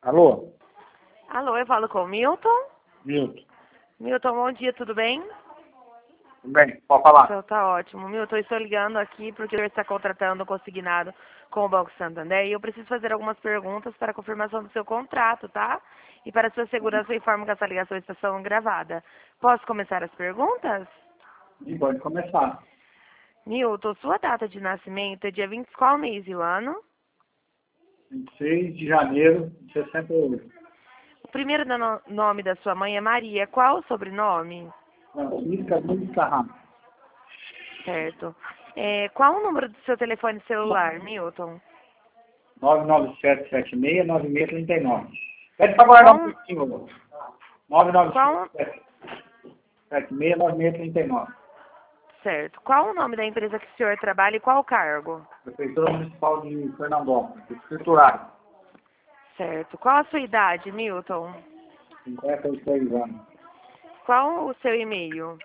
Alô? Alô, eu falo com o Milton. Milton. Milton, bom dia, tudo bem? Tudo bem? Pode falar. Então tá ótimo. Milton, eu estou ligando aqui porque você está contratando um consignado com o Banco Santander e eu preciso fazer algumas perguntas para a confirmação do seu contrato, tá? E para sua segurança, eu informo que essa ligação está sendo gravada. Posso começar as perguntas? E pode começar. Milton, sua data de nascimento é dia 20, qual mês e o ano? 26 de janeiro de 68. O primeiro nome da sua mãe é Maria. Qual o sobrenome? Francisca Nunes Carrasco. Certo. Qual o número do seu telefone celular, Milton? 997769639. Pede para guardar um pouquinho. 997769639. Certo. Qual o nome da empresa que o senhor trabalha e qual o cargo? Prefeitura Municipal de Pernambuco. Escriturário. Certo. Qual a sua idade, Milton? 56 anos. Qual o seu e-mail?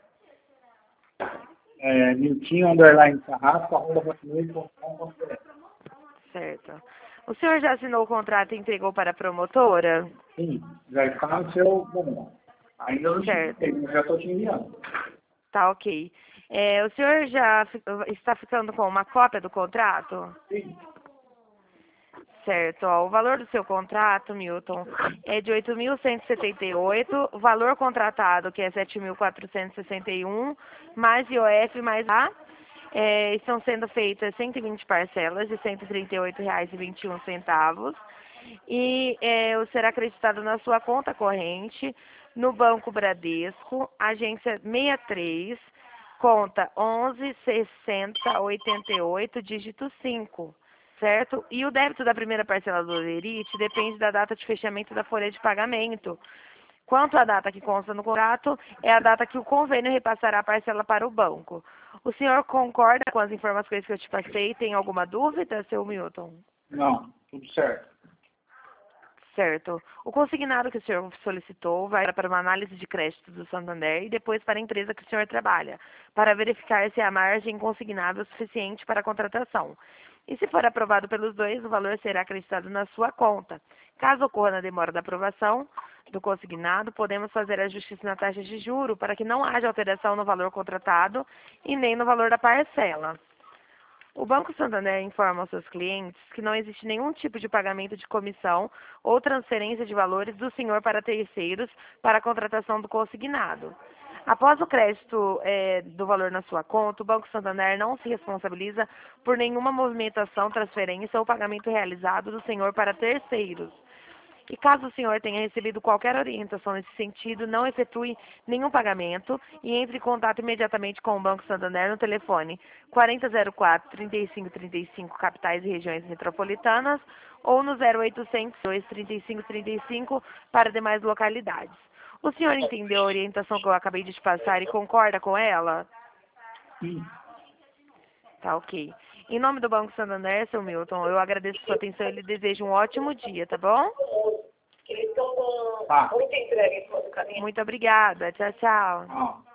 Miltinho_Carrasco@hotmail.com.br. Certo. O senhor já assinou o contrato e entregou para a promotora? Sim, já está no seu momento. Ainda não Certo. cheguei, mas já estou te enviando. Tá, ok. O senhor já está ficando com uma cópia do contrato? Sim. Certo. Ó, o valor do seu contrato, Milton, é de 8.178, o valor contratado, que é 7.461, mais IOF, mais A, estão sendo feitas 120 parcelas de R$ 138,21 e será acreditado na sua conta corrente, no Banco Bradesco, agência 63, conta 116088, dígito 5. Certo? E o débito da primeira parcela do Lerite depende da data de fechamento da folha de pagamento. Quanto à data que consta no contrato, é a data que o convênio repassará a parcela para o banco. O senhor concorda com as informações que eu te passei? Tem alguma dúvida, seu Milton? Não, tudo certo. Certo. O consignado que o senhor solicitou vai para uma análise de crédito do Santander e depois para a empresa que o senhor trabalha, para verificar se a margem consignável é suficiente para a contratação. E se for aprovado pelos dois, o valor será acreditado na sua conta. Caso ocorra na demora da aprovação do consignado, podemos fazer ajustes na taxa de juro para que não haja alteração no valor contratado e nem no valor da parcela. O Banco Santander informa aos seus clientes que não existe nenhum tipo de pagamento de comissão ou transferência de valores do senhor para terceiros para a contratação do consignado. Após o crédito do valor na sua conta, o Banco Santander não se responsabiliza por nenhuma movimentação, transferência ou pagamento realizado do senhor para terceiros. E caso o senhor tenha recebido qualquer orientação nesse sentido, não efetue nenhum pagamento e entre em contato imediatamente com o Banco Santander no telefone 4004-3535, capitais e regiões metropolitanas, ou no 0800 23535 para demais localidades. O senhor entendeu a orientação que eu acabei de te passar e concorda com ela? Sim. Tá, ok. Em nome do Banco Santander, seu Milton, eu agradeço a sua atenção e lhe desejo um ótimo dia, tá bom? Tá. Muito obrigada. Tchau, tchau. Ó.